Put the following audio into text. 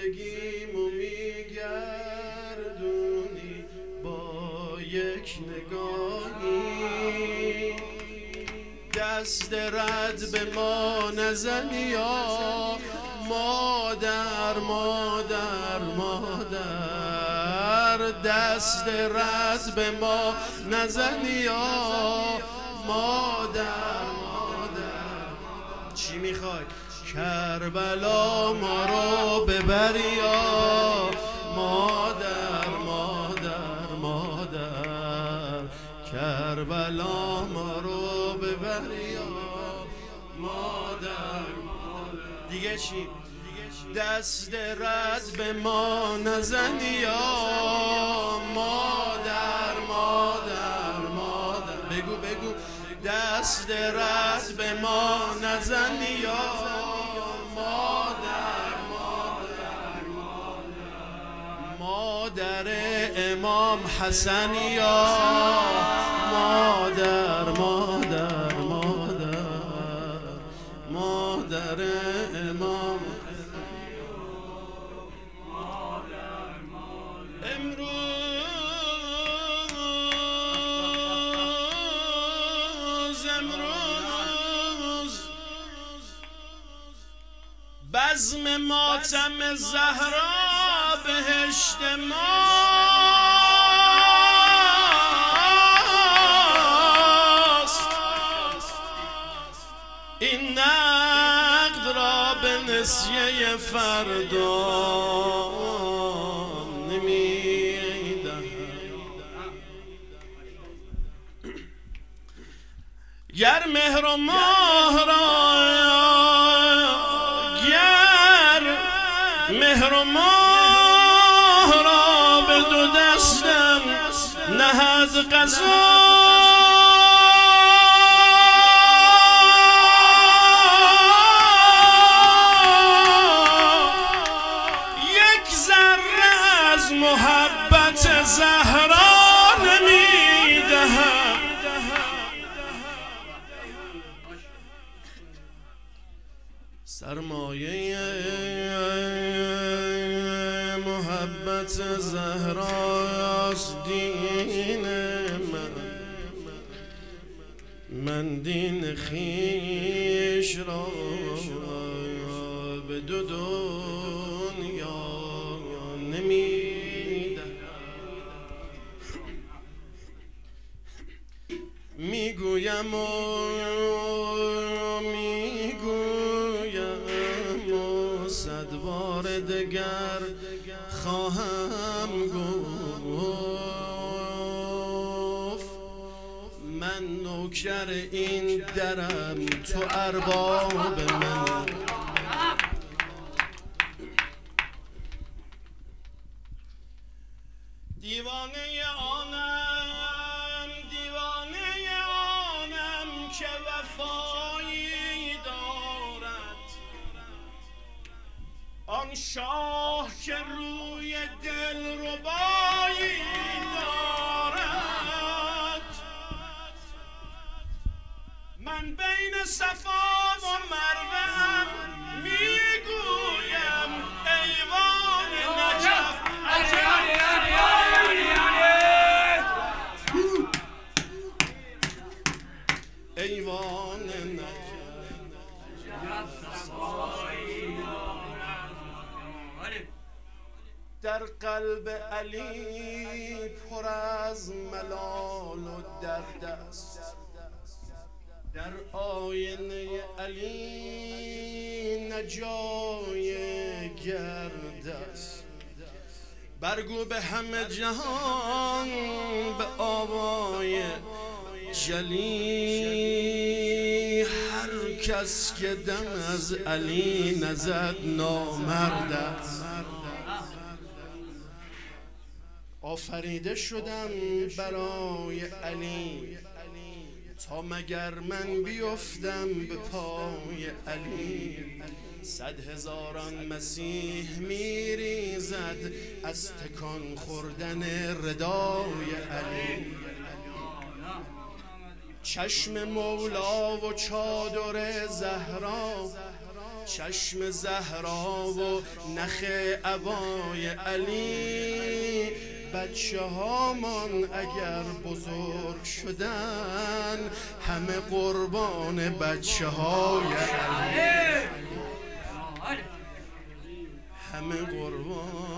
زندگیمو میگردونی با یک نگاهی، دست رد به ما نزنی یا مادر مادر مادر، دست رد به ما نزنی یا مادر مادر. چی میخوای؟ کربلا ما رو ببری یا مادر مادر مادر، کربلا ما رو ببری یا مادر مادر. دیگه چی؟ دست رد به ما نزنی یا مادر مادر مادر. بگو بگو دست رد به ما نزنی یا مادر مادر مادر. مادر امام حسن یا مادر مادر مادر، مادر امام امروز بزم ماتم زهرا بهشت ماست، این نقد را به نسیه فردا نمیدهم. گر مهر و ماه را مهر و ماه را به دو دستم نهد قضا، یک ذره از محبت زهرا نمیدهم. سرمایه محبت زهراست دین من دین خویش را به دو دنیا نمیدهم. میگویم و صد بار دگر خواهم گفت، من نوکر این درم تو ارباب من. دیوانه آنم که وفایی دارد، آن شاه که روی دل ربایی دارد. من بین صفا و مروه میگویم ایوان نجف، ایوان نجف در قلب علی پر از ملال و درد است، در آینه علی نجای گرد است. برگو به همه جهان به آوای جلی، هر کس که دم از علی نزد نامرد است. آفریده شدم برای علی تا مگر من بیفتم به پای علی. 100,000 مسیح میریزد از تکان خوردن ردای علی. چشم مولا و چادر زهرا چشم زهرا و نخ عبای علی، بچه هامان اگر بزرگ شدن همه قربان بچه های علی، همه قربان